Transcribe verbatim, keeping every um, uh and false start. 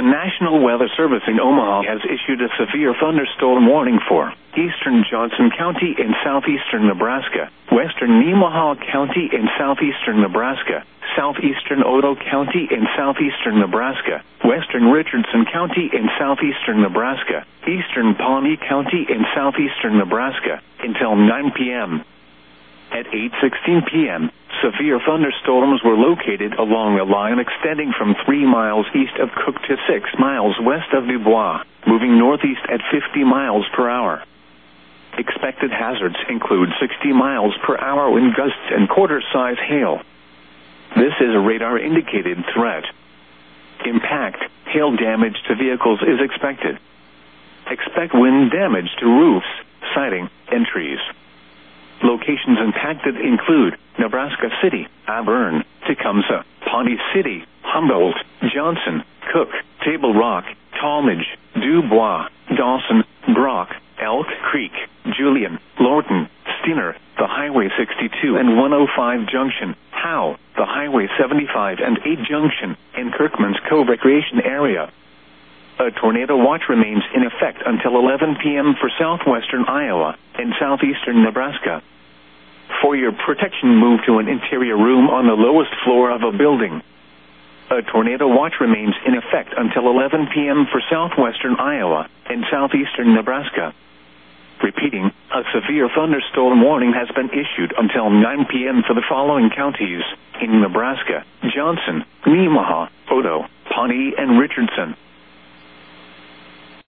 The National Weather Service in Omaha has issued a severe thunderstorm warning for eastern Johnson County in southeastern Nebraska, western Nemaha County in southeastern Nebraska, southeastern Otoe County in southeastern Nebraska, western Richardson County in southeastern Nebraska, eastern Pawnee County in southeastern Nebraska, until nine p m At eight sixteen p m, severe thunderstorms were located along a line extending from three miles east of Cook to six miles west of Dubois, moving northeast at fifty miles per hour. Expected hazards include sixty miles per hour wind gusts and quarter-size hail. This is a radar-indicated threat. Impact, hail damage to vehicles is expected. Expect wind damage to roofs, siding, and trees. Locations impacted include Nebraska City, Auburn, Tecumseh, Pawnee City, Humboldt, Johnson, Cook, Table Rock, Talmadge, Dubois, Dawson, Brock, Elk Creek, Julian, Lorton, Steiner, the Highway sixty-two and one oh five Junction, Howe, the Highway seventy-five and eight Junction, and Kirkman's Cove Recreation Area. A tornado watch remains in effect until eleven p m for southwestern Iowa and southeastern Nebraska. For your protection, move to an interior room on the lowest floor of a building. A tornado watch remains in effect until eleven p m for southwestern Iowa and southeastern Nebraska. Repeating, a severe thunderstorm warning has been issued until nine p m for the following counties in Nebraska: Johnson, Nemaha, Otoe, Pawnee, and Richardson.